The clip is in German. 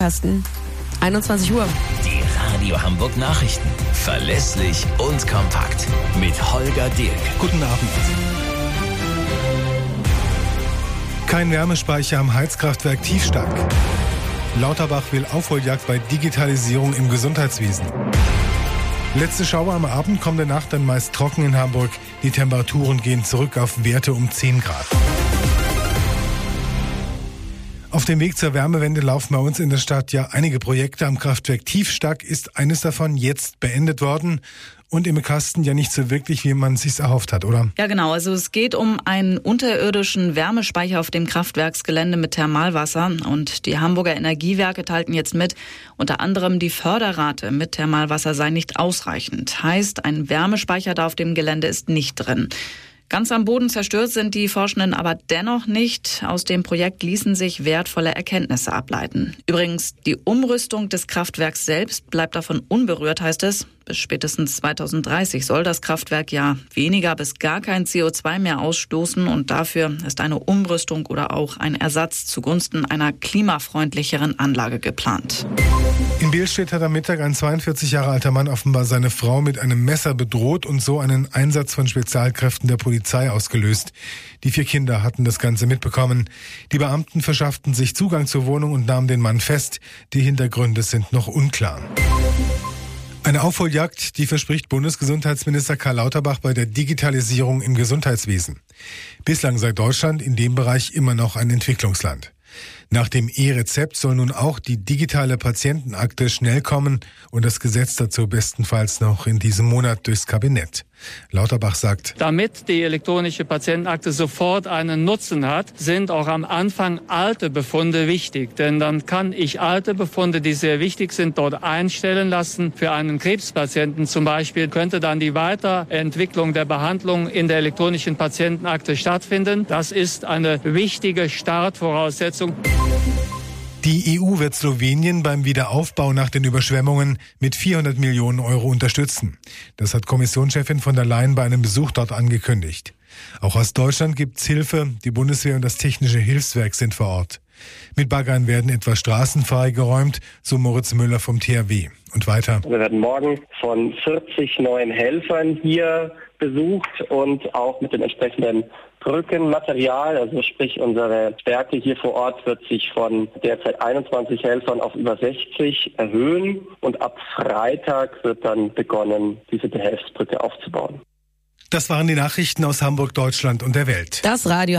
Carsten. 21 Uhr. Die Radio Hamburg Nachrichten. Verlässlich und kompakt. Mit Holger Dirk. Guten Abend. Kein Wärmespeicher am Heizkraftwerk Tiefstark. Lauterbach will Aufholjagd bei Digitalisierung im Gesundheitswesen. Letzte Schauer am Abend, kommende Nacht dann meist trocken in Hamburg. Die Temperaturen gehen zurück auf Werte um 10 Grad. Auf dem Weg zur Wärmewende laufen bei uns in der Stadt ja einige Projekte. Am Kraftwerk Tiefstark ist eines davon jetzt beendet worden. Und im Kasten ja nicht so wirklich, wie man es sich erhofft hat, oder? Ja, genau. Also es geht um einen unterirdischen Wärmespeicher auf dem Kraftwerksgelände mit Thermalwasser. Und die Hamburger Energiewerke teilten jetzt mit, unter anderem die Förderrate mit Thermalwasser sei nicht ausreichend. Heißt, ein Wärmespeicher da auf dem Gelände ist nicht drin. Ganz am Boden zerstört sind die Forschenden aber dennoch nicht. Aus dem Projekt ließen sich wertvolle Erkenntnisse ableiten. Übrigens, die Umrüstung des Kraftwerks selbst bleibt davon unberührt, heißt es. Bis spätestens 2030 soll das Kraftwerk ja weniger bis gar kein CO2 mehr ausstoßen. Und dafür ist eine Umrüstung oder auch ein Ersatz zugunsten einer klimafreundlicheren Anlage geplant. In Beelstedt hat am Mittag ein 42 Jahre alter Mann offenbar seine Frau mit einem Messer bedroht und so einen Einsatz von Spezialkräften der Polizei ausgelöst. Die 4 Kinder hatten das Ganze mitbekommen. Die Beamten verschafften sich Zugang zur Wohnung und nahmen den Mann fest. Die Hintergründe sind noch unklar. Eine Aufholjagd, die verspricht Bundesgesundheitsminister Karl Lauterbach bei der Digitalisierung im Gesundheitswesen. Bislang sei Deutschland in dem Bereich immer noch ein Entwicklungsland. Nach dem E-Rezept soll nun auch die digitale Patientenakte schnell kommen und das Gesetz dazu bestenfalls noch in diesem Monat durchs Kabinett. Lauterbach sagt: Damit die elektronische Patientenakte sofort einen Nutzen hat, sind auch am Anfang alte Befunde wichtig. Denn dann kann ich alte Befunde, die sehr wichtig sind, dort einstellen lassen. Für einen Krebspatienten zum Beispiel könnte dann die Weiterentwicklung der Behandlung in der elektronischen Patientenakte stattfinden. Das ist eine wichtige Startvoraussetzung. Die EU wird Slowenien beim Wiederaufbau nach den Überschwemmungen mit 400 Millionen Euro unterstützen. Das hat Kommissionschefin von der Leyen bei einem Besuch dort angekündigt. Auch aus Deutschland gibt's Hilfe. Die Bundeswehr und das Technische Hilfswerk sind vor Ort. Mit Baggern werden etwa Straßen freigeräumt, so Moritz Müller vom THW. Und weiter. Wir werden morgen von 40 neuen Helfern hier besucht und auch mit dem entsprechenden Brückenmaterial, also sprich unsere Stärke hier vor Ort wird sich von derzeit 21 Helfern auf über 60 erhöhen und ab Freitag wird dann begonnen, diese Behelfsbrücke aufzubauen. Das waren die Nachrichten aus Hamburg, Deutschland und der Welt. Das Radio